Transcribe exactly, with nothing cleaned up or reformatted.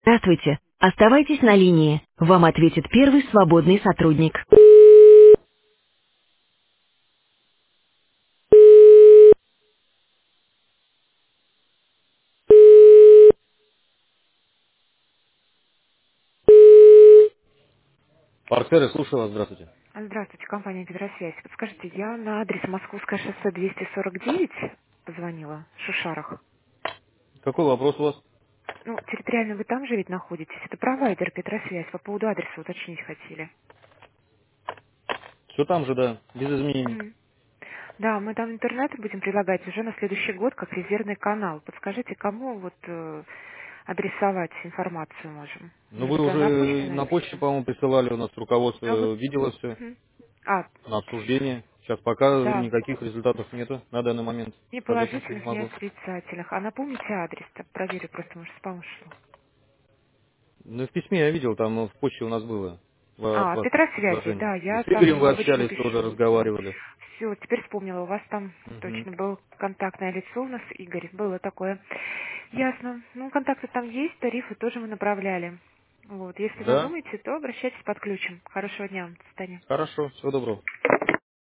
Здравствуйте. Оставайтесь на линии. Вам ответит первый свободный сотрудник. Паркеры, слушаю вас, здравствуйте. Здравствуйте, компания «Гидросвязь». Подскажите, я на адрес Московское шоссе двести сорок девять позвонила, в Шушарах. Какой вопрос у вас? Ну, территориально вы там же ведь находитесь? Это провайдер Петросвязь. По поводу адреса уточнить хотели. Все там же, да, без изменений. Мгм. Да, мы там интернет будем предлагать уже на следующий год как резервный канал. Подскажите, кому вот э, адресовать информацию можем? Ну, Вы вы же на почте уже на почте, напишем. по-моему, присылали, у нас А вот... руководство видело все Мгм. А, на обсуждение. Сейчас пока да, никаких результатов нету на данный момент. ни Сказать ничего не положительных, ни могу. отрицательных. А напомните адрес-то, проверю, просто может спам ушло. Ну, в письме я видел, там в почте у нас было в- от А, вас Петросвязи, предложение. да, И я с там Игорем вы обычно общались, тоже пишу. разговаривали. Все, теперь вспомнила, у вас там Мгм. точно был контактное лицо у нас, Игорь, было такое. Ясно. Ну, контакты там есть, тарифы тоже мы направляли. Вот, если Да, надумаете, то обращайтесь под ключем. Хорошего дня, до свидания. хорошо, всего доброго.